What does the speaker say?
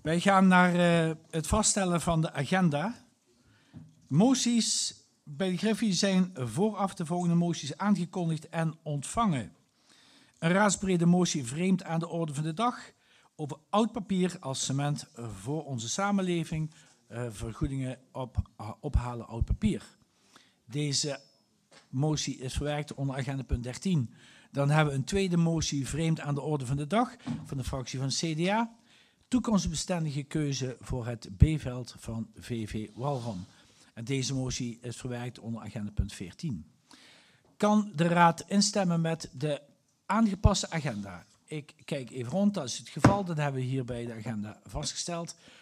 Wij gaan naar het vaststellen van de agenda. Moties bij de Griffie zijn vooraf de volgende moties aangekondigd en ontvangen. Een raadsbrede motie vreemd aan de orde van de dag over oud papier als cement voor onze samenleving. Vergoedingen ophalen oud papier. Deze motie is verwerkt onder agenda punt 13. Dan hebben we een tweede motie vreemd aan de orde van de dag van de fractie van CDA. Toekomstbestendige keuze voor het B-veld van VV Walram. En deze motie is verwerkt onder agenda punt 14. Kan de Raad instemmen met de aangepaste agenda? Ik kijk even rond, dat is het geval. Dat hebben we hier bij de agenda vastgesteld.